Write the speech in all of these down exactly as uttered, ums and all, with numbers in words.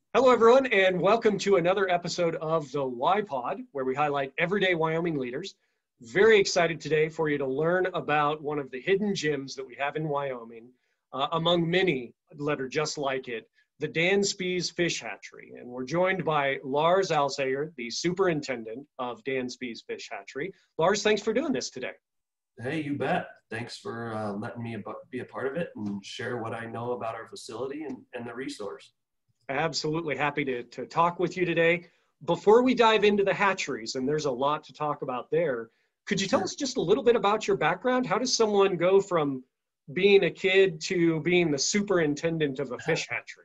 Hello, everyone, and welcome to another episode of the Y Pod, where we highlight everyday Wyoming leaders. Very excited today for you to learn about one of the hidden gems that we have in Wyoming, uh, among many that are just like it, the Dan Spies Fish Hatchery. And we're joined by Lars Alsager, the superintendent of Dan Spies Fish Hatchery. Lars, thanks for doing this today. Hey, you bet. Thanks for uh, letting me be a part of it and share what I know about our facility and, and the resource. Absolutely happy to, to talk with you today. Before we dive into the hatcheries, and there's a lot to talk about there, could you tell Sure. us just a little bit about your background? How does someone go from being a kid to being the superintendent of a fish hatchery?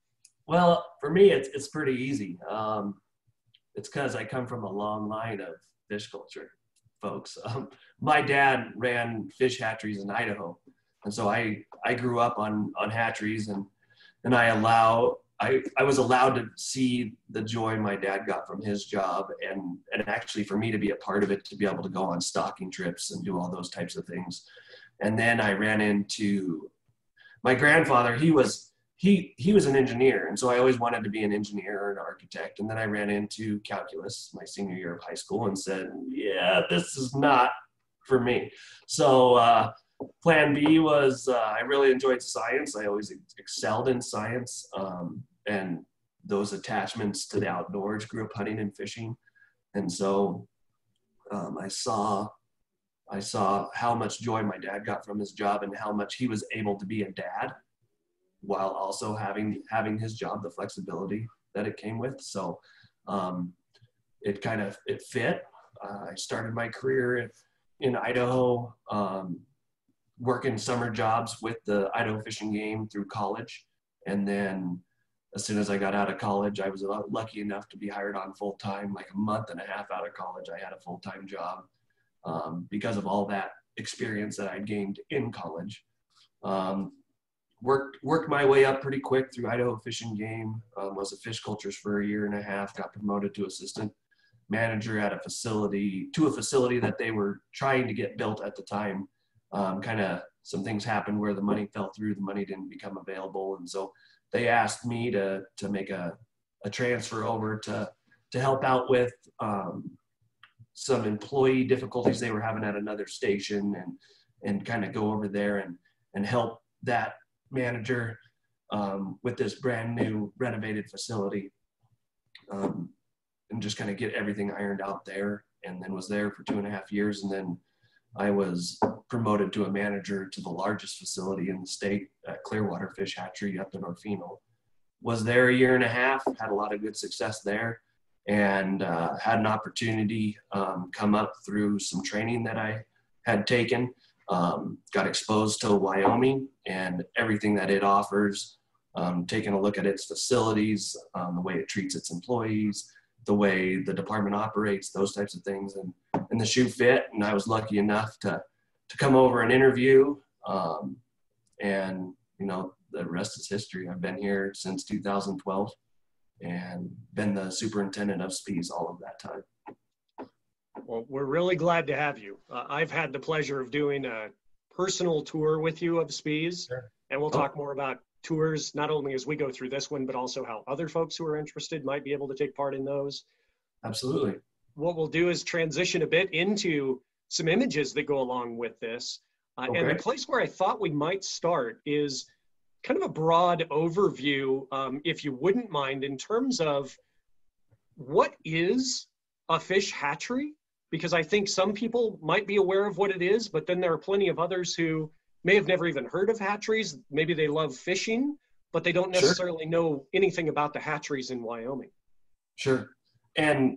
Well, for me, it's, it's pretty easy. Um, it's because I come from a long line of fish culture folks. Um, my dad ran fish hatcheries in Idaho. And so I, I grew up on, on hatcheries and, and I allow I, I was allowed to see the joy my dad got from his job and, and actually for me to be a part of it, to be able to go on stocking trips and do all those types of things. And then I ran into my grandfather. He was, he, he was an engineer. And so I always wanted to be an engineer or an architect. And then I ran into calculus my senior year of high school and said, yeah, this is not for me. So, uh, Plan B was uh, I really enjoyed science. I always excelled in science. Um, and those attachments to the outdoors, grew up hunting and fishing. And so um, I saw I saw how much joy my dad got from his job and how much he was able to be a dad while also having having his job, the flexibility that it came with. So um, it kind of it fit. Uh, I started my career in, in Idaho, um, working summer jobs with the Idaho Fish and Game through college. And then as soon as I got out of college, I was lucky enough to be hired on full time. Like a month and a half out of college, I had a full time job um, because of all that experience that I'd gained in college. Um, worked worked my way up pretty quick through Idaho Fish and Game. Um, was a fish cultures for a year and a half. Got promoted to assistant manager at a facility to a facility that they were trying to get built at the time. Um, kind of some things happened where the money fell through. The money didn't become available, and so they asked me to to make a, a transfer over to to help out with um, some employee difficulties they were having at another station, and and kind of go over there and and help that manager um, with this brand new renovated facility, um, and just kind of get everything ironed out there. And then was there for two and a half years, and then I was promoted to a manager to the largest facility in the state at Clearwater Fish Hatchery up in Orfino. Was there a year and a half, had a lot of good success there, and uh, had an opportunity um, come up through some training that I had taken. Um, got exposed to Wyoming and everything that it offers, um, taking a look at its facilities, um, the way it treats its employees, the way the department operates, those types of things. And, and the shoe fit, and I was lucky enough to, to come over and interview. Um, and, you know, the rest is history. I've been here since two thousand twelve and been the superintendent of Spies all of that time. Well, we're really glad to have you. Uh, I've had the pleasure of doing a personal tour with you of Spies, Sure. and we'll Oh. talk more about tours, not only as we go through this one, but also how other folks who are interested might be able to take part in those. Absolutely. What we'll do is transition a bit into some images that go along with this. Uh, Okay. and the place where I thought we might start is kind of a broad overview, um, if you wouldn't mind, in terms of what is a fish hatchery? Because I think some people might be aware of what it is, but then there are plenty of others who may have never even heard of hatcheries. Maybe they love fishing, but they don't necessarily Sure. know anything about the hatcheries in Wyoming. Sure. And,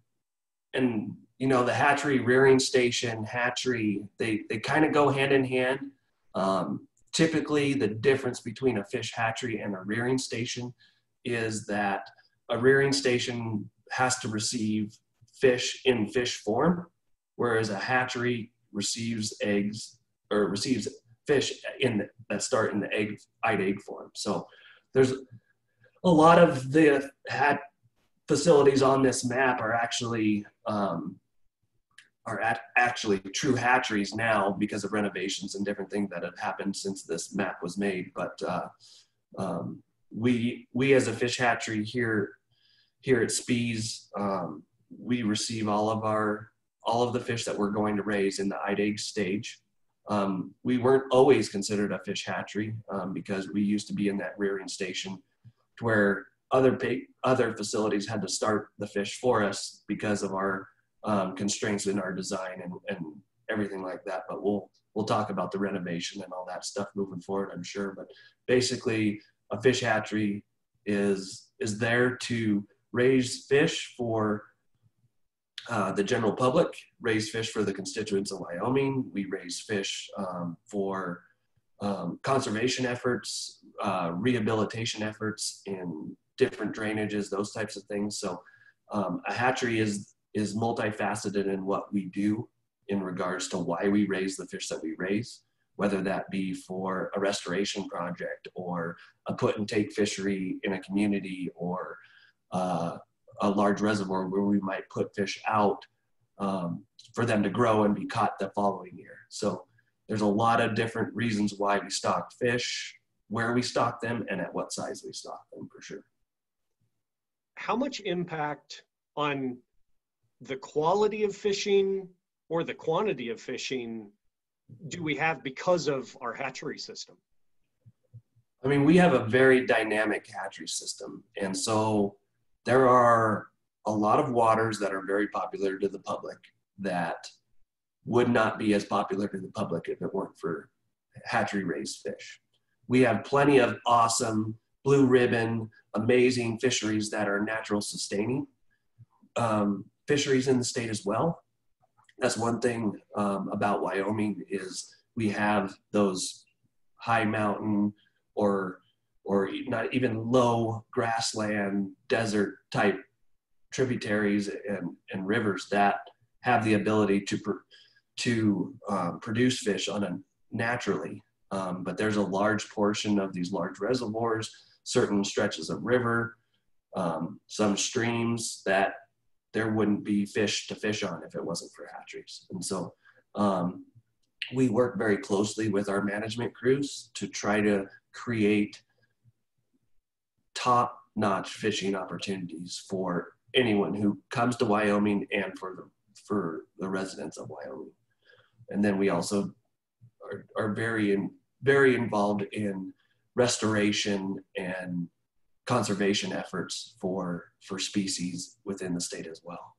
and, you know, the hatchery, rearing station, hatchery, they, they kind of go hand in hand. Um, typically the difference between a fish hatchery and a rearing station is that a rearing station has to receive fish in fish form, whereas a hatchery receives eggs or receives fish in the, that start in the egg, eyed egg form. So there's a lot of the hat facilities on this map are actually um, are at actually true hatcheries now because of renovations and different things that have happened since this map was made. But uh, um, we we as a fish hatchery here here at Spies, um, we receive all of our all of the fish that we're going to raise in the I-egg stage. Um, we weren't always considered a fish hatchery um, because we used to be in that rearing station to where other pig, other facilities had to start the fish for us because of our um, constraints in our design and, and everything like that. But we'll we'll talk about the renovation and all that stuff moving forward, I'm sure. But basically, a fish hatchery is is there to raise fish for uh, the general public, raise fish for the constituents of Wyoming. We raise fish um, for um, conservation efforts, uh, rehabilitation efforts in different drainages, those types of things. So um, a hatchery is is multifaceted in what we do in regards to why we raise the fish that we raise, whether that be for a restoration project or a put and take fishery in a community, or uh, a large reservoir where we might put fish out um, for them to grow and be caught the following year. So there's a lot of different reasons why we stock fish, where we stock them, and at what size we stock them, for sure. How much impact on the quality of fishing or the quantity of fishing do we have because of our hatchery system? I mean, we have a very dynamic hatchery system. And so there are a lot of waters that are very popular to the public that would not be as popular to the public if it weren't for hatchery raised fish. We have plenty of awesome blue ribbon, amazing fisheries that are natural sustaining um, fisheries in the state as well. That's one thing um, about Wyoming is we have those high mountain or or not even low grassland desert type tributaries and, and rivers that have the ability to pr to um, produce fish on a naturally. Um, but there's a large portion of these large reservoirs, certain stretches of river, um, some streams that there wouldn't be fish to fish on if it wasn't for hatcheries. And so um, we work very closely with our management crews to try to create top-notch fishing opportunities for anyone who comes to Wyoming and for the, for the residents of Wyoming. And then we also are, are very, in, very involved in restoration and conservation efforts for, for species within the state as well.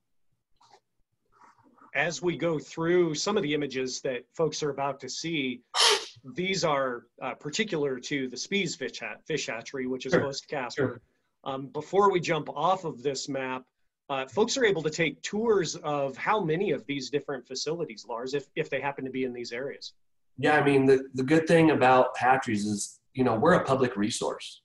As we go through some of the images that folks are about to see, these are uh, particular to the Spies fish, hat, fish hatchery, which is Sure. close to Casper. Sure. Um, before we jump off of this map, uh, folks are able to take tours of how many of these different facilities, Lars, if, if they happen to be in these areas. Yeah, I mean, the, the good thing about hatcheries is, you know, we're a public resource.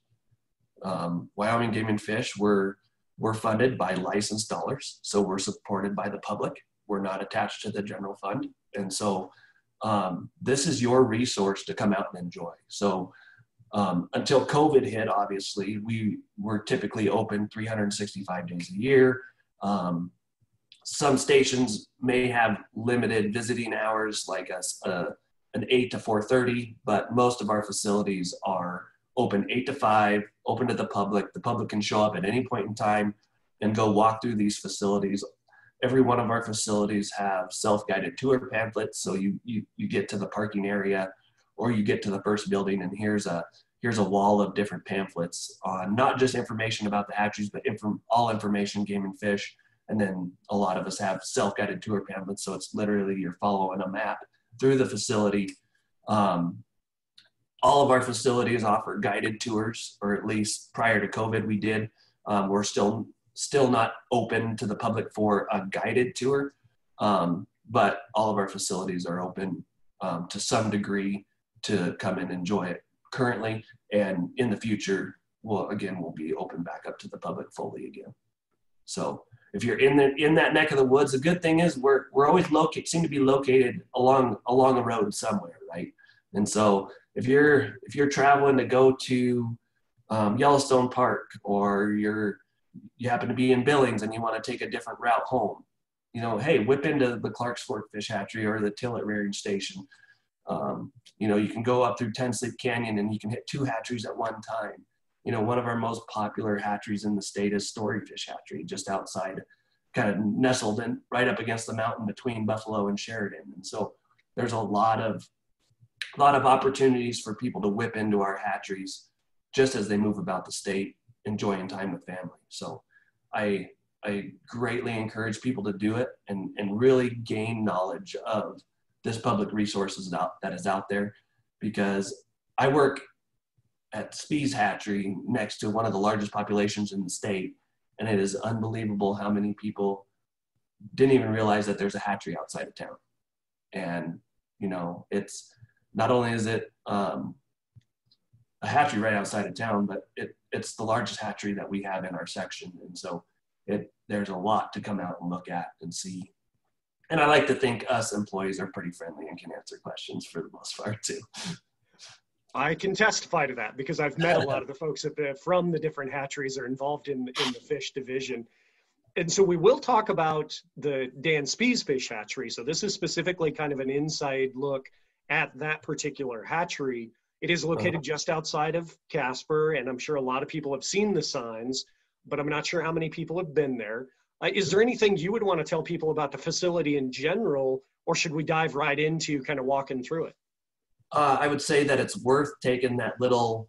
Um, Wyoming Game and Fish, we're, we're funded by licensed dollars. So we're supported by the public. We're not attached to the general fund. And so um, this is your resource to come out and enjoy. So um, until COVID hit, obviously, we were typically open three hundred sixty-five days a year. Um, some stations may have limited visiting hours, like a, a, an eight to four thirty, but most of our facilities are open eight to five, open to the public. The public can show up at any point in time and go walk through these facilities. Every one of our facilities have self-guided tour pamphlets. So you, you, you get to the parking area or you get to the first building and here's a, here's a wall of different pamphlets on not just information about the hatcheries, but inform, all information, game and fish. And then a lot of us have self-guided tour pamphlets. So it's literally you're following a map through the facility. Um, all of our facilities offer guided tours, or at least prior to COVID we did. Um, we're still still not open to the public for a guided tour, um, but all of our facilities are open um, to some degree to come and enjoy it currently. And in the future, well, again, we'll be open back up to the public fully again. So if you're in the, in that neck of the woods, the good thing is we're, we're always located, seem to be located along, along a road somewhere, right? And so if you're, if you're traveling to go to um, Yellowstone Park, or you're, you happen to be in Billings and you want to take a different route home, you know, hey, whip into the Clark's Fork Fish Hatchery or the Tillett Rearing Station. Um, you know, you can go up through Ten Sleep Canyon and you can hit two hatcheries at one time. you know, one of our most popular hatcheries in the state is Storyfish Hatchery, just outside, kind of nestled in right up against the mountain between Buffalo and Sheridan. And so there's a lot of, a lot of opportunities for people to whip into our hatcheries just as they move about the state, enjoying time with family. So I, I greatly encourage people to do it and, and really gain knowledge of this public resources out, that is out there, because I work at Spees Hatchery next to one of the largest populations in the state. And it is unbelievable how many people didn't even realize that there's a hatchery outside of town. And, you know, it's not only is it um, a hatchery right outside of town, but it, it's the largest hatchery that we have in our section. And so it, there's a lot to come out and look at and see. And I like to think us employees are pretty friendly and can answer questions for the most part too. I can testify to that because I've met a lot of the folks at the, from the different hatcheries that are involved in, in the fish division. And so we will talk about the Dan Spees Fish Hatchery. So this is specifically kind of an inside look at that particular hatchery. It is located uh-huh. just outside of Casper, and I'm sure a lot of people have seen the signs, but I'm not sure how many people have been there. Uh, is there anything you would want to tell people about the facility in general, or should we dive right into kind of walking through it? Uh, I would say that it's worth taking that little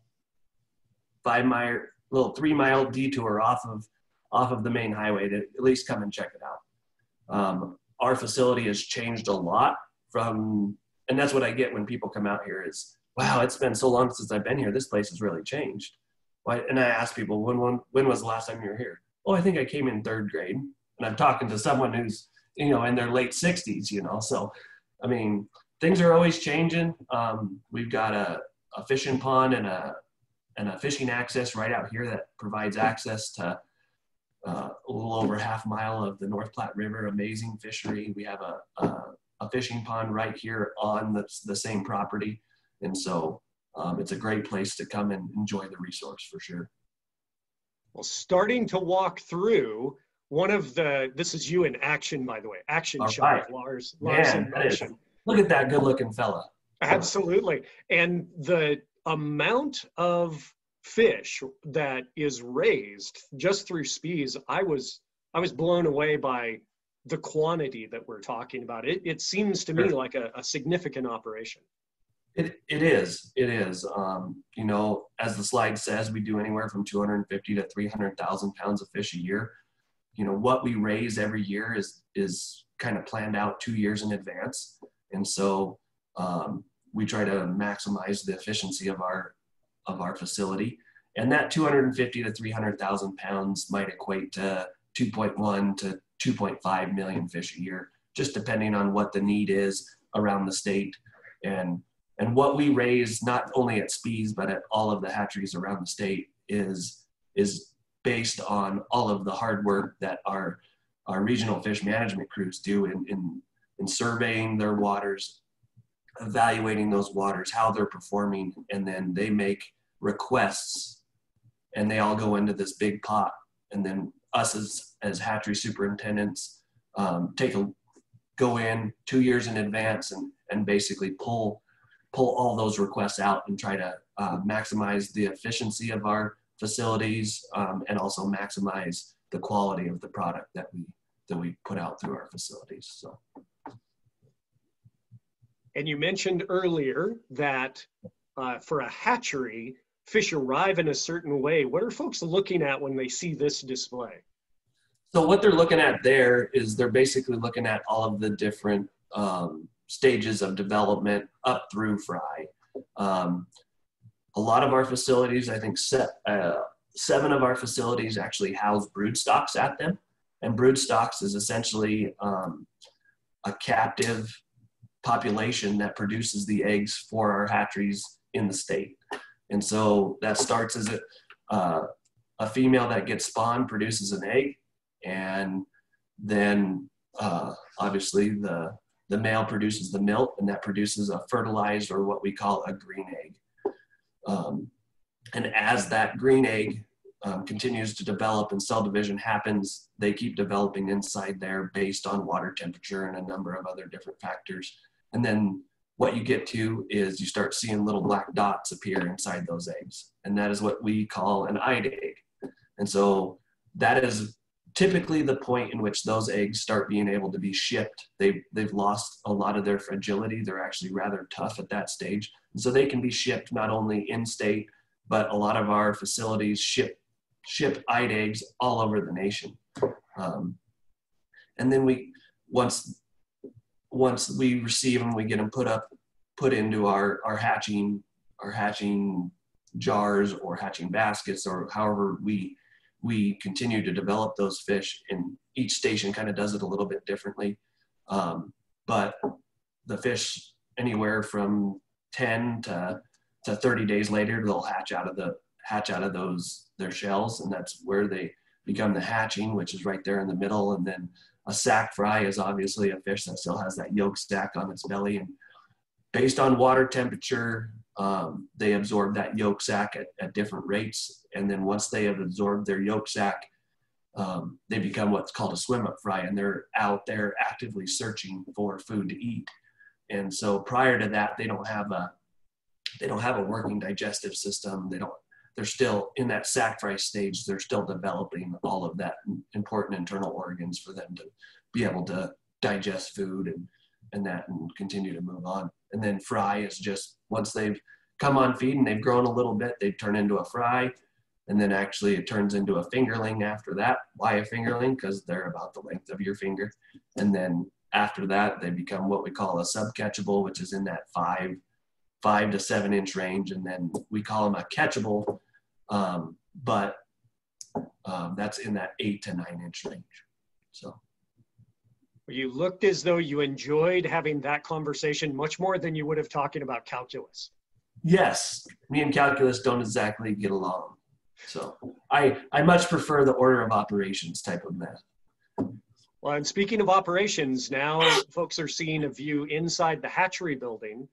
five mile, little three mile detour off of off of the main highway to at least come and check it out. Um, our facility has changed a lot from, and that's what I get when people come out here is, wow, it's been so long since I've been here. This place has really changed. Why? And I ask people, when, when when was the last time you were here? Oh, I think I came in third grade. And I'm talking to someone who's, you know, in their late sixties, you know. So, I mean, things are always changing. Um, we've got a, a fishing pond and a and a fishing access right out here that provides access to uh, a little over half mile of the North Platte River, amazing fishery. We have a, a, a fishing pond right here on the, the same property. And so um, it's a great place to come and enjoy the resource for sure. Well, starting to walk through one of the, this is you in action, by the way, action All shot right. of Lars, Lars Man, in motion. Look at that good looking fella. Absolutely. And the amount of fish that is raised just through Spees, I was, I was blown away by the quantity that we're talking about. It, it seems to me like a, a significant operation. It, it is, it is. Um, you know, as the slide says, we do anywhere from two hundred fifty to three hundred thousand pounds of fish a year. You know, what we raise every year is, is kind of planned out two years in advance. And so um, we try to maximize the efficiency of our, of our facility. And that two hundred fifty to three hundred thousand pounds might equate to two point one to two point five million fish a year, just depending on what the need is around the state. And And what we raise, not only at Spees, but at all of the hatcheries around the state, is, is based on all of the hard work that our, our regional fish management crews do in, in, in surveying their waters, evaluating those waters, how they're performing, and then they make requests, and they all go into this big pot. And then us as, as hatchery superintendents um, take a, go in two years in advance and, and basically pull pull all those requests out and try to uh, maximize the efficiency of our facilities um, and also maximize the quality of the product that we that we put out through our facilities. So. And you mentioned earlier that uh, for a hatchery, fish arrive in a certain way. What are folks looking at when they see this display? So what they're looking at there is they're basically looking at all of the different um, stages of development up through fry. Um, a lot of our facilities, I think set, uh, seven of our facilities actually house brood stocks at them. And brood stocks is essentially um, a captive population that produces the eggs for our hatcheries in the state. And so that starts as a, uh, a female that gets spawned produces an egg, and then uh, obviously the The male produces the milk, and that produces a fertilized, or what we call a green egg. Um, and as that green egg um, continues to develop and cell division happens, they keep developing inside there based on water temperature and a number of other different factors. And then what you get to is you start seeing little black dots appear inside those eggs. And that is what we call an eyed egg. And so that is typically the point in which those eggs start being able to be shipped. They've, they've lost a lot of their fragility. They're actually rather tough at that stage. And so they can be shipped not only in state, but a lot of our facilities ship, ship eyed eggs all over the nation. Um, and then we, once, once we receive them, we get them put up, put into our, our hatching, our hatching jars or hatching baskets, or however we we continue to develop those fish. And each station kind of does it a little bit differently. Um, but the fish, anywhere from ten to, to thirty days later, they'll hatch out of the hatch out of those their shells, and that's where they become the hatching, which is right there in the middle. And then a sack fry is obviously a fish that still has that yolk sac on its belly, and based on water temperature, um, they absorb that yolk sac at, at different rates. And then once they have absorbed their yolk sac, um, they become what's called a swim up fry, and they're out there actively searching for food to eat. And so prior to that, they don't have a, they don't have a working digestive system. They don't, they're still in that sac fry stage. They're still developing all of that important internal organs for them to be able to digest food and, and that, and continue to move on. And then fry is just, once they've come on feed and they've grown a little bit, they turn into a fry. And then actually it turns into a fingerling after that. Why a fingerling? Because they're about the length of your finger. And then after that, they become what we call a subcatchable, which is in that five, five to seven inch range. And then we call them a catchable, um, but um, that's in that eight to nine inch range. So. You looked as though you enjoyed having that conversation much more than you would have talking about calculus. Yes, me and calculus don't exactly get along. So I, I much prefer the order of operations type of math. Well, and speaking of operations, now folks are seeing a view inside the hatchery building.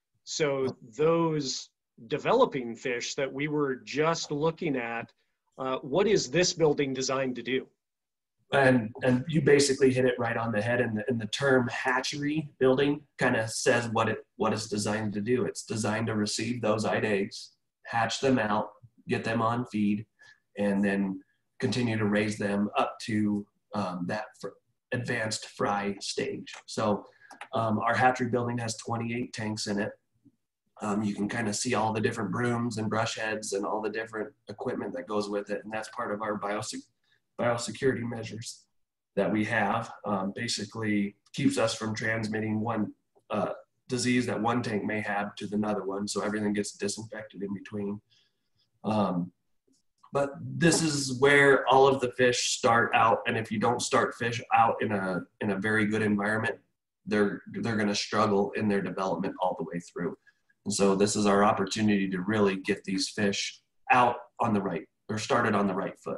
So those developing fish that we were just looking at, uh, what is this building designed to do? And and you basically hit it right on the head. And the, and the term hatchery building kind of says what it what it's designed to do. It's designed to receive those eyed eggs, hatch them out, get them on feed, and then continue to raise them up to um, that fr advanced fry stage. So um, our hatchery building has twenty-eight tanks in it. Um, you can kind of see all the different brooms and brush heads and all the different equipment that goes with it. And that's part of our biosec biosecurity measures that we have. Um, basically keeps us from transmitting one uh, disease that one tank may have to another one. So everything gets disinfected in between. Um, but this is where all of the fish start out. And if you don't start fish out in a, in a very good environment, they're, they're going to struggle in their development all the way through. And so this is our opportunity to really get these fish out on the right, or started on the right foot.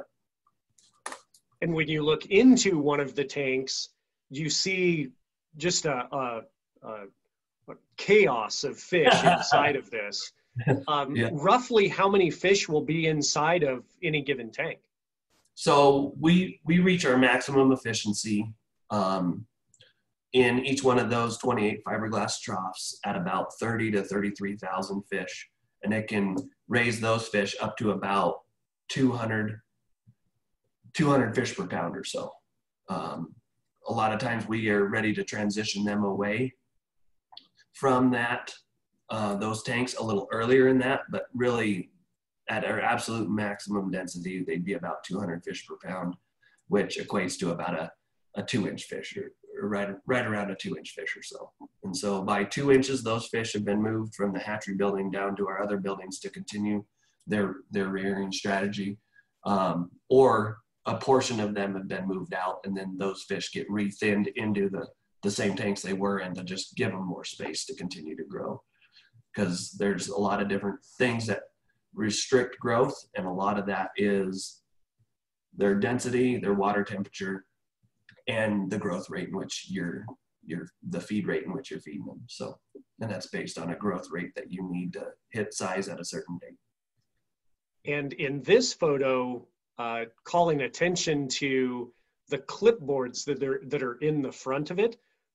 And when you look into one of the tanks, you see just a, a, a, a chaos of fish inside of this. Um, yeah. Roughly how many fish will be inside of any given tank? So we, we reach our maximum efficiency um, in each one of those twenty-eight fiberglass troughs at about thirty to thirty-three thousand fish. And it can raise those fish up to about two hundred, two hundred fish per pound or so. Um, a lot of times we are ready to transition them away from that, uh, those tanks a little earlier in that, but really at our absolute maximum density, they'd be about two hundred fish per pound, which equates to about a, a two inch fish, or, or right, right around a two inch fish or so. And so by two inches, those fish have been moved from the hatchery building down to our other buildings to continue their, their rearing strategy. Um, or a portion of them have been moved out, and then those fish get re-thinned into the, the same tanks they were in to just give them more space to continue to grow. Because there's a lot of different things that restrict growth, and a lot of that is their density, their water temperature, and the growth rate in which you're, you're the feed rate in which you're feeding them. So, and that's based on a growth rate that you need to hit size at a certain date. And in this photo, uh, calling attention to the clipboards that are, that are in the front of it,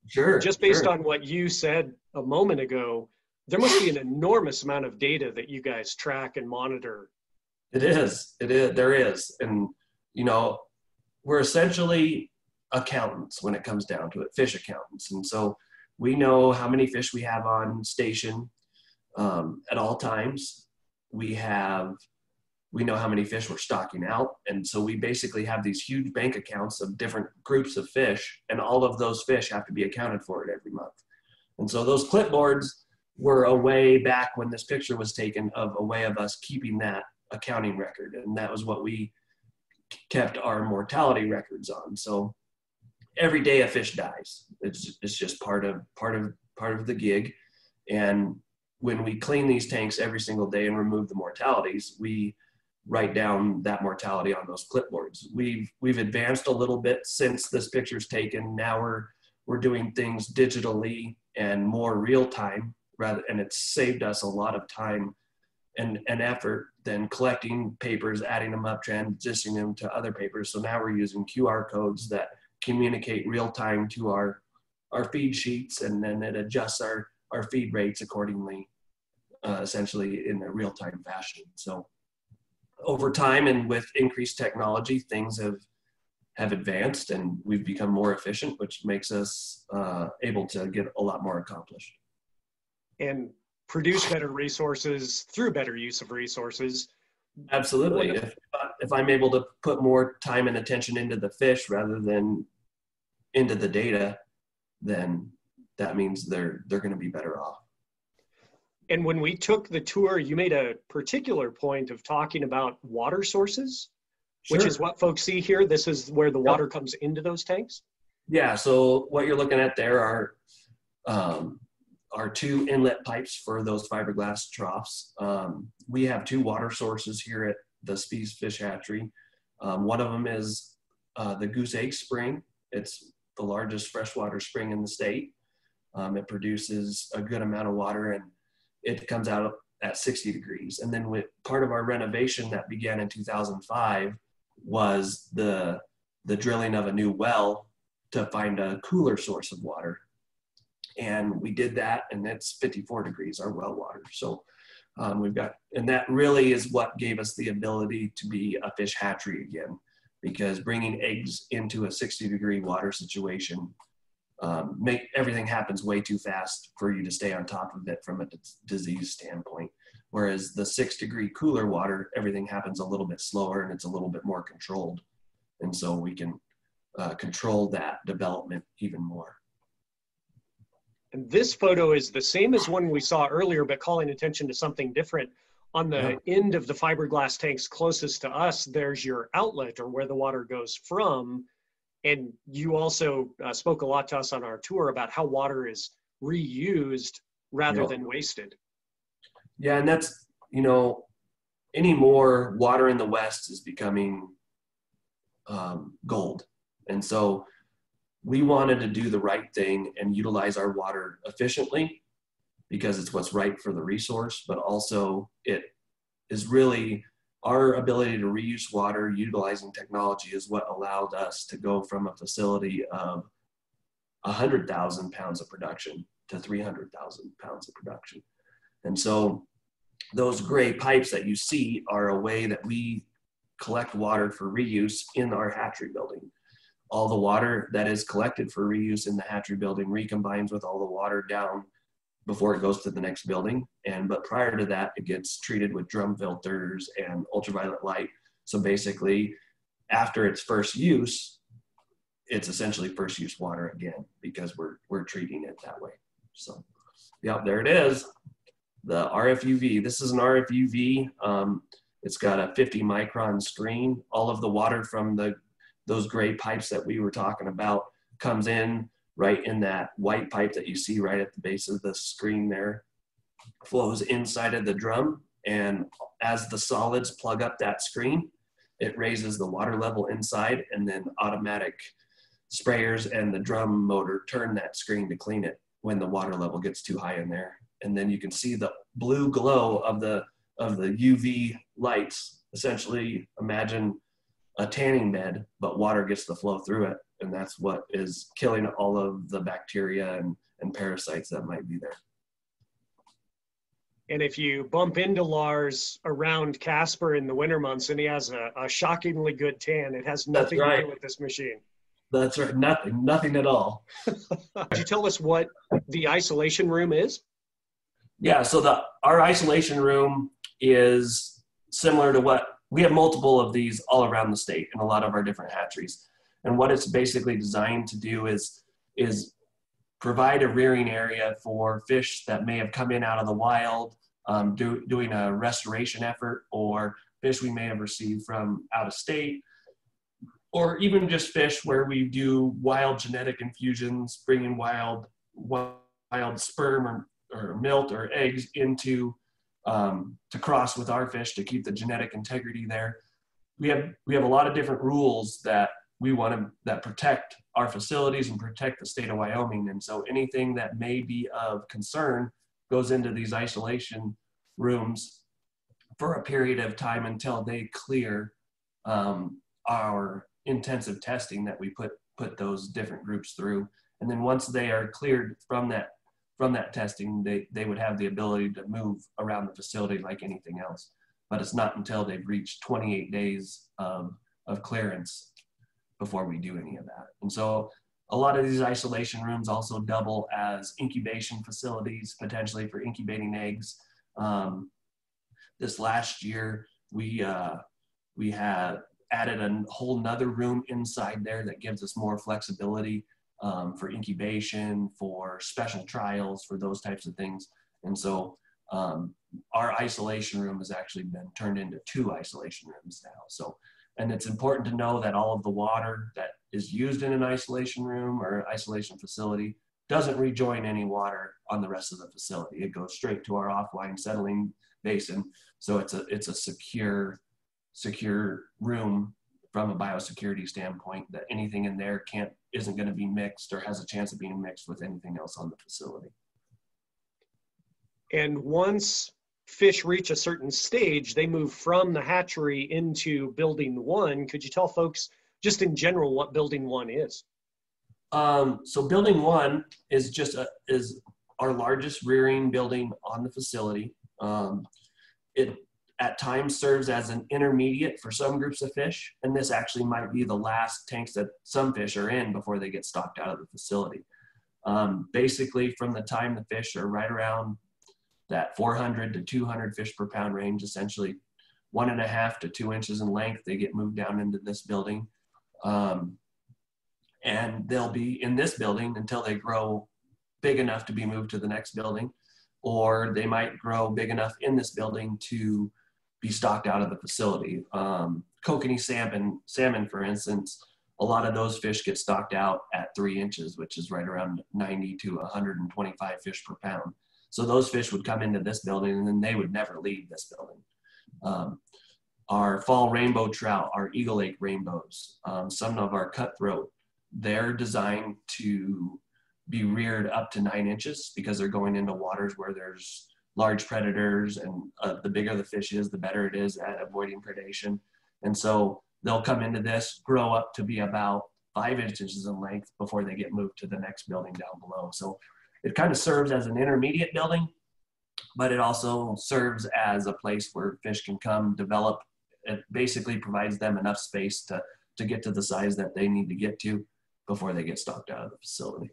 Sure, just based sure. on what you said a moment ago, there must be an enormous amount of data that you guys track and monitor. It is. It is. There is. And, you know, we're essentially accountants when it comes down to it, fish accountants. And so we know how many fish we have on station um, at all times. We have, we know how many fish we're stocking out. And so we basically have these huge bank accounts of different groups of fish, and all of those fish have to be accounted for it every month. And so those clipboards were a way back when this picture was taken of a way of us keeping that accounting record. And that was what we kept our mortality records on. So every day a fish dies. It's, it's just part of, part of, part of the gig. And when we clean these tanks every single day and remove the mortalities, we write down that mortality on those clipboards. We've, we've advanced a little bit since this picture's taken. Now we're, we're doing things digitally and more real time rather, and it's saved us a lot of time and, and effort than collecting papers, adding them up, transitioning them to other papers. So now we're using Q R codes that communicate real time to our, our feed sheets, and then it adjusts our, our feed rates accordingly, uh, essentially in a real time fashion. So over time and with increased technology, things have, have advanced and we've become more efficient, which makes us uh, able to get a lot more accomplished. And produce better resources through better use of resources. Absolutely. If, if I'm able to put more time and attention into the fish rather than into the data, then that means they're, they're going to be better off. And when we took the tour, you made a particular point of talking about water sources, sure. which is what folks see here. This is where the water yep. comes into those tanks. Yeah. So what you're looking at there are, um, are two inlet pipes for those fiberglass troughs. Um, we have two water sources here at the Spies Fish Hatchery. Um, one of them is uh, the Goose Egg Spring. It's the largest freshwater spring in the state. Um, it produces a good amount of water and it comes out at sixty degrees. And then with part of our renovation that began in two thousand five was the, the drilling of a new well to find a cooler source of water. And we did that, and it's fifty-four degrees, our well water. So um, we've got, and that really is what gave us the ability to be a fish hatchery again, because bringing eggs into a sixty degree water situation, um, make everything happens way too fast for you to stay on top of it from a d- disease standpoint. Whereas the six degree cooler water, everything happens a little bit slower and it's a little bit more controlled. And so we can uh, control that development even more. And this photo is the same as one we saw earlier, but calling attention to something different. On the yeah. end of the fiberglass tanks closest to us, there's your outlet, or where the water goes from. And you also uh, spoke a lot to us on our tour about how water is reused rather yeah. than wasted. Yeah, and that's, you know, anymore, water in the West is becoming um, gold. And so we wanted to do the right thing and utilize our water efficiently because it's what's right for the resource, but also it is really our ability to reuse water utilizing technology is what allowed us to go from a facility of one hundred thousand pounds of production to three hundred thousand pounds of production. And so those gray pipes that you see are a way that we collect water for reuse in our hatchery building. All the water that is collected for reuse in the hatchery building recombines with all the water down before it goes to the next building. And but prior to that, it gets treated with drum filters and ultraviolet light. So basically, after its first use, it's essentially first use water again because we're we're treating it that way. So, yeah, there it is, the R F U V. This is an R F U V. Um, it's got a fifty micron screen. All of the water from the those gray pipes that we were talking about comes in right in that white pipe that you see right at the base of the screen there, flows inside of the drum. And as the solids plug up that screen, it raises the water level inside, and then automatic sprayers and the drum motor turn that screen to clean it when the water level gets too high in there. And then you can see the blue glow of the, of the U V lights. Essentially, imagine a tanning bed, but water gets to flow through it. and that's what is killing all of the bacteria and, and parasites that might be there. And if you bump into Lars around Casper in the winter months and he has a, a shockingly good tan, it has nothing right. to do with this machine. That's right. Nothing, nothing at all. Could you tell us what the isolation room is? Yeah, so the our isolation room is similar to what, we have multiple of these all around the state in a lot of our different hatcheries. And what it's basically designed to do is, is provide a rearing area for fish that may have come in out of the wild, um, do, doing a restoration effort, or fish we may have received from out of state, or even just fish where we do wild genetic infusions, bringing wild, wild sperm or, or milk or eggs into um, to cross with our fish to keep the genetic integrity there. We have, we have a lot of different rules that we want to, that protect our facilities and protect the state of Wyoming. And so anything that may be of concern goes into these isolation rooms for a period of time until they clear um, our intensive testing that we put, put those different groups through. And then once they are cleared from that, from that testing, they, they would have the ability to move around the facility like anything else. But it's not until they've reached twenty-eight days of, of clearance before we do any of that. And so a lot of these isolation rooms also double as incubation facilities, potentially for incubating eggs. Um, this last year, we, uh, we had added a whole nother room inside there that gives us more flexibility um, for incubation, for special trials, for those types of things. And so um, our isolation room has actually been turned into two isolation rooms now. So, and it's important to know that all of the water that is used in an isolation room or isolation facility doesn't rejoin any water on the rest of the facility. It goes straight to our offline settling basin. So it's a, it's a secure, secure room from a biosecurity standpoint, that anything in there can't, isn't going to be mixed or has a chance of being mixed with anything else on the facility. And once fish reach a certain stage, they move from the hatchery into building one. Could you tell folks just in general what building one is? Um, so building one is just a, is our largest rearing building on the facility. Um, it at times serves as an intermediate for some groups of fish, and this actually might be the last tanks that some fish are in before they get stocked out of the facility. Um, basically, from the time the fish are right around that four hundred to two hundred fish per pound range, essentially one and a half to two inches in length, they get moved down into this building. Um, and they'll be in this building until they grow big enough to be moved to the next building, or they might grow big enough in this building to be stocked out of the facility. Um, kokanee salmon, salmon, for instance, a lot of those fish get stocked out at three inches, which is right around ninety to one hundred twenty-five fish per pound. So those fish would come into this building and then they would never leave this building. Um, our fall rainbow trout, our Eagle Lake rainbows, um, some of our cutthroat, they're designed to be reared up to nine inches because they're going into waters where there's large predators, and uh, the bigger the fish is, the better it is at avoiding predation. And so they'll come into this, grow up to be about five inches in length before they get moved to the next building down below. So it kind of serves as an intermediate building, but it also serves as a place where fish can come develop. It basically provides them enough space to, to get to the size that they need to get to before they get stocked out of the facility.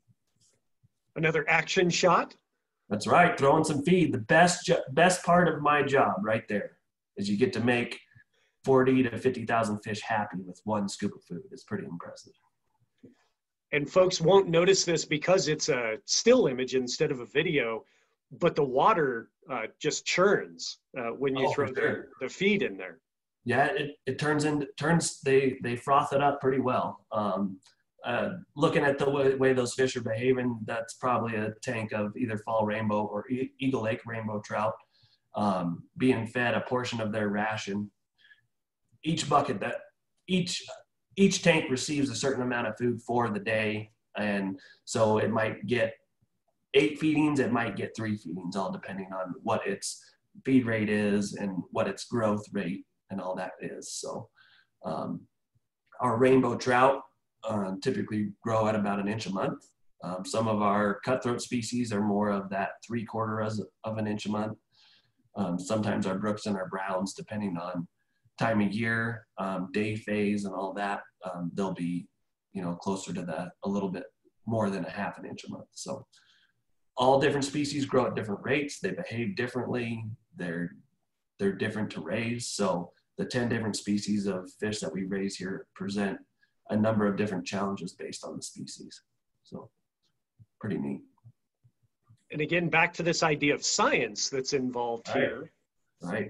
Another action shot. That's right, throwing some feed. The best best part of my job right there is you get to make forty to fifty thousand fish happy with one scoop of food. It's pretty impressive. And folks won't notice this because it's a still image instead of a video, but the water uh, just churns uh, when you oh, throw sure. the, the feed in there. Yeah, it, it turns into, turns, they, they froth it up pretty well. Um, Uh, looking at the way, way those fish are behaving, that's probably a tank of either fall rainbow or e Eagle Lake rainbow trout um, being fed a portion of their ration. Each bucket that each each tank receives a certain amount of food for the day, and so it might get eight feedings, it might get three feedings, all depending on what its feed rate is and what its growth rate and all that is. So um, our rainbow trout, uh, typically grow at about an inch a month. Um, some of our cutthroat species are more of that three quarter of an inch a month. Um, sometimes our brooks and our browns, depending on time of year, um, day phase and all that, um, they'll be, you know, closer to that, a little bit more than a half an inch a month. So all different species grow at different rates. They behave differently. They're, they're different to raise. So the ten different species of fish that we raise here present a number of different challenges based on the species. So pretty neat. And again, back to this idea of science that's involved Right. here. Right.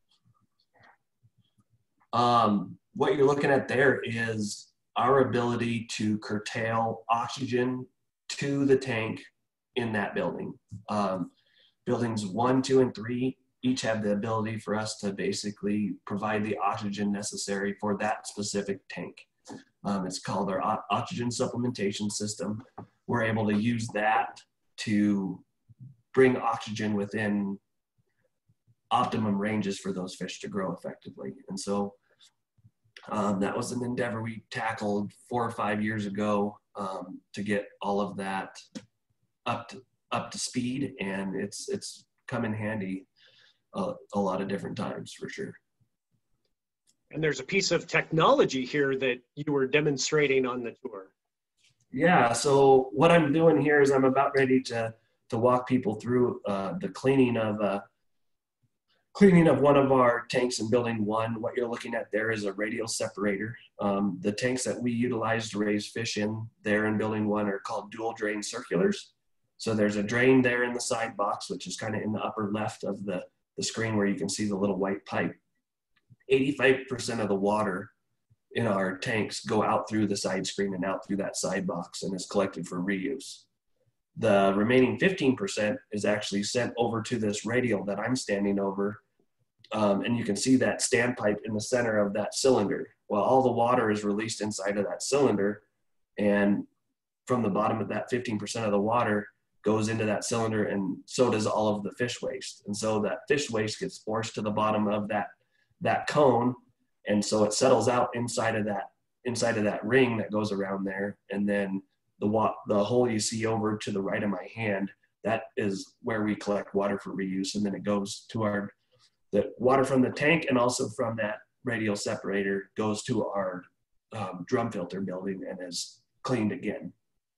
Um, what you're looking at there is our ability to curtail oxygen to the tank in that building. Um, buildings one, two, and three each have the ability for us to basically provide the oxygen necessary for that specific tank. Um, it's called our o- oxygen supplementation system. We're able to use that to bring oxygen within optimum ranges for those fish to grow effectively. And so um, that was an endeavor we tackled four or five years ago um, to get all of that up to, up to speed, and it's it's come in handy uh, a lot of different times for sure. And there's a piece of technology here that you were demonstrating on the tour. Yeah, so what I'm doing here is I'm about ready to to walk people through uh, the cleaning of uh, cleaning of one of our tanks in building one. What you're looking at there is a radial separator. Um, the tanks that we utilize to raise fish in there in building one are called dual drain circulars. So there's a drain there in the side box, which is kind of in the upper left of the, the screen where you can see the little white pipe. eighty-five percent of the water in our tanks go out through the side screen and out through that side box and is collected for reuse. The remaining fifteen percent is actually sent over to this radial that I'm standing over. Um, and you can see that standpipe in the center of that cylinder. Well, all the water is released inside of that cylinder, and from the bottom of that fifteen percent of the water goes into that cylinder, and so does all of the fish waste. And so that fish waste gets forced to the bottom of that, that cone, and so it settles out inside of that, inside of that ring that goes around there. And then the wa- the hole you see over to the right of my hand, that is where we collect water for reuse, and then it goes to our, the water from the tank and also from that radial separator goes to our um, drum filter building and is cleaned again.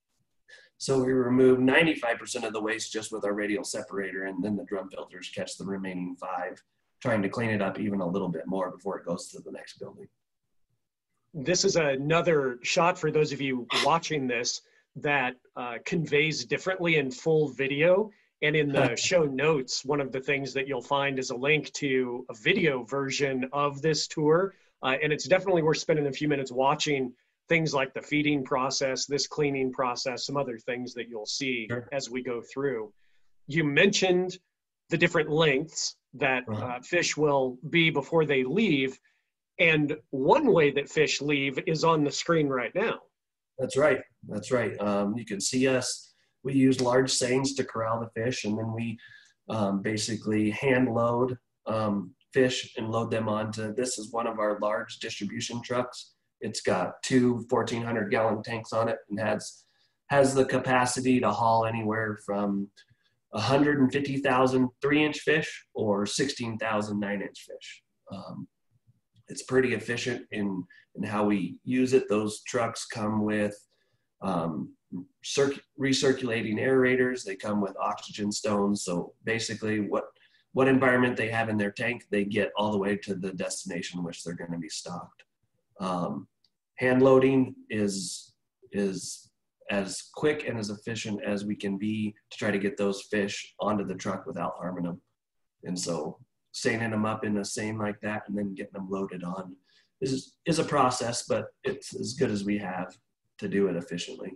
So we remove ninety-five percent of the waste just with our radial separator, and then the drum filters catch the remaining five, trying to clean it up even a little bit more before it goes to the next building. This is another shot for those of you watching this that uh, conveys differently in full video. And in the show notes, one of the things that you'll find is a link to a video version of this tour. Uh, and it's definitely worth spending a few minutes watching things like the feeding process, this cleaning process, some other things that you'll see Sure. as we go through. You mentioned the different lengths that uh, fish will be before they leave. And one way that fish leave is on the screen right now. That's right. That's right. Um, you can see us. We use large seines to corral the fish, and then we um, basically hand load um, fish and load them onto, this is one of our large distribution trucks. It's got two fourteen hundred gallon tanks on it and has, has the capacity to haul anywhere from one hundred fifty thousand three inch fish or sixteen thousand nine inch fish. Um, it's pretty efficient in, in how we use it. Those trucks come with um, circ- recirculating aerators. They come with oxygen stones. So basically what, what environment they have in their tank, they get all the way to the destination in which they're going to be stocked. Um, hand loading is, is as quick and as efficient as we can be to try to get those fish onto the truck without harming them. And so seining them up in a seine like that and then getting them loaded on is, is a process, but it's as good as we have to do it efficiently.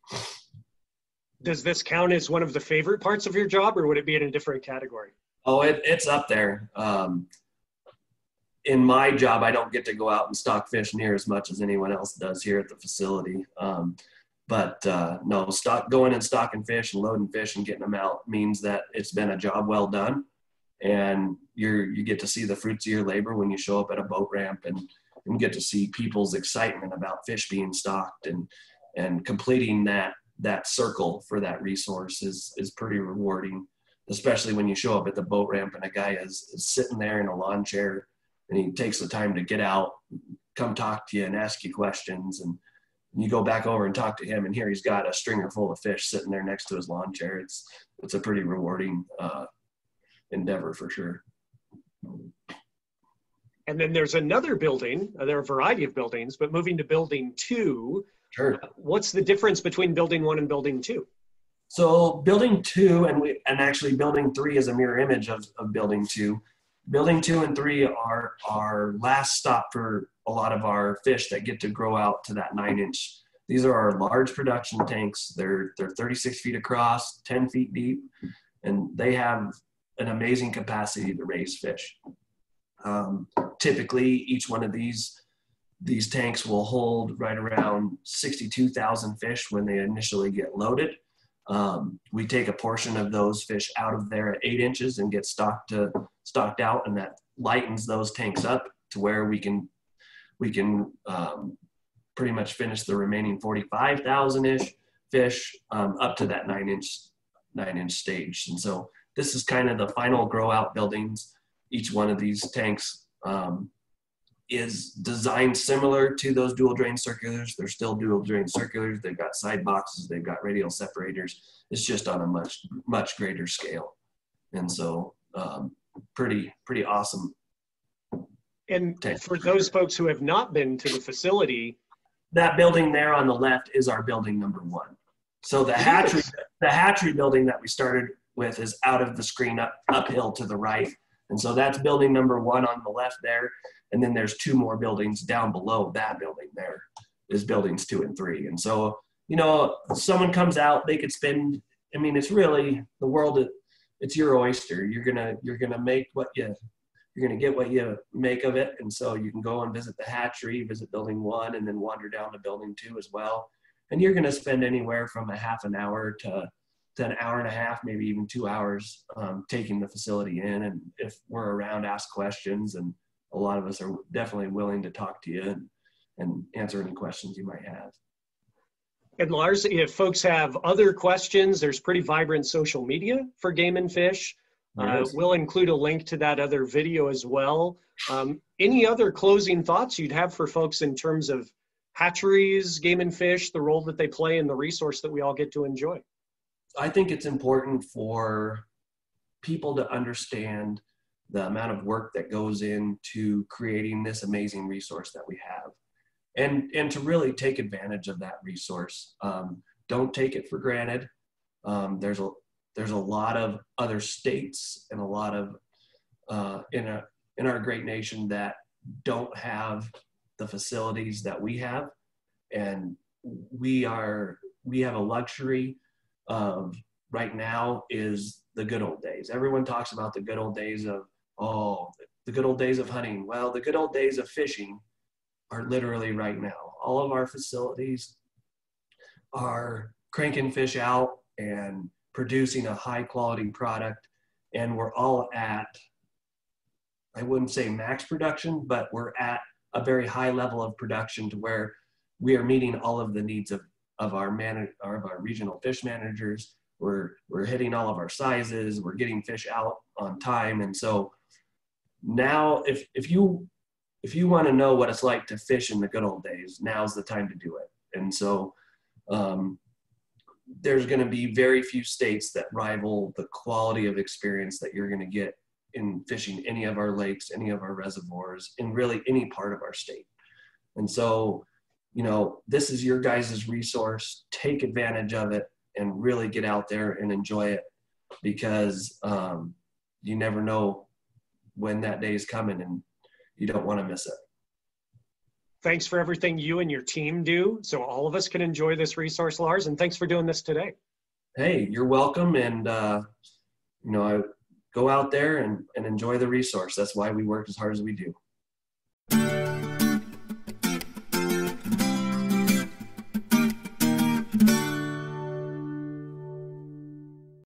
Does this count as one of the favorite parts of your job, or would it be in a different category? Oh, it, it's up there. Um, in my job, I don't get to go out and stock fish near as much as anyone else does here at the facility. Um, but uh, no, stock going and stocking fish and loading fish and getting them out means that it's been a job well done. And you're, you get to see the fruits of your labor when you show up at a boat ramp and, and get to see people's excitement about fish being stocked, and and completing that that circle for that resource is is pretty rewarding, especially when you show up at the boat ramp and a guy is, is sitting there in a lawn chair and he takes the time to get out, come talk to you and ask you questions, and you go back over and talk to him, and here he's got a stringer full of fish sitting there next to his lawn chair. It's it's a pretty rewarding uh, endeavor for sure. And then there's another building. Uh, there are a variety of buildings, but moving to building two, Sure. uh, what's the difference between building one and building two? So building two and we and actually building three is a mirror image of, of building two. Building two and three are our last stop for a lot of our fish that get to grow out to that nine inch. These are our large production tanks. They're they're thirty-six feet across, ten feet deep, and they have an amazing capacity to raise fish. Um, typically, each one of these these tanks will hold right around sixty-two thousand fish when they initially get loaded. Um, we take a portion of those fish out of there at eight inches and get stocked to stocked out, and that lightens those tanks up to where we can we can um, pretty much finish the remaining forty-five thousand ish fish um, up to that nine inch nine inch stage. And so this is kind of the final grow out buildings. Each one of these tanks um, is designed similar to those dual drain circulars. They're still dual drain circulars. They've got side boxes. They've got radial separators. It's just on a much, much greater scale. And so um, pretty, pretty awesome. And tank. For those folks who have not been to the facility, that building there on the left is our building number one. So the hatchery, the hatchery building that we started with is out of the screen up uphill to the right. And so that's building number one on the left there. And then there's two more buildings down below that building there is buildings two and three. And so, you know, someone comes out, they could spend, I mean, it's really the world, it's your oyster. You're going to, you're going to make what you, you're going to get what you make of it. And so you can go and visit the hatchery, visit building one, and then wander down to building two as well. And you're going to spend anywhere from a half an hour to, to an hour and a half, maybe even two hours um, taking the facility in. And if we're around, ask questions. And a lot of us are definitely willing to talk to you and, and answer any questions you might have. And Lars, if folks have other questions, there's pretty vibrant social media for Game and Fish. Uh, we'll include a link to that other video as well. Um, any other closing thoughts you'd have for folks in terms of hatcheries, Game and Fish, the role that they play in the resource that we all get to enjoy? I think it's important for people to understand the amount of work that goes into creating this amazing resource that we have, and, and to really take advantage of that resource. Um, don't take it for granted. Um, there's a there's a lot of other states and a lot of uh, in a in our great nation that don't have the facilities that we have, and we are we have a luxury of right now is the good old days. Everyone talks about the good old days of, oh, the good old days of hunting. Well, the good old days of fishing are literally right now. All of our facilities are cranking fish out and producing a high quality product. And we're all at, I wouldn't say max production, but we're at a very high level of production to where we are meeting all of the needs of of our man of our regional fish managers. We're we're hitting all of our sizes. We're getting fish out on time. And so now, if if you if you want to know what it's like to fish in the good old days, now's the time to do it. And so um, there's going to be very few states that rival the quality of experience that you're going to get in fishing any of our lakes, any of our reservoirs, in really any part of our state. And so, you know, this is your guys' resource. Take advantage of it and really get out there and enjoy it, because um, you never know when that day is coming and you don't want to miss it. Thanks for everything you and your team do so all of us can enjoy this resource, Lars, and thanks for doing this today. Hey, you're welcome. And, uh, you know, I go out there and, and enjoy the resource. That's why we work as hard as we do.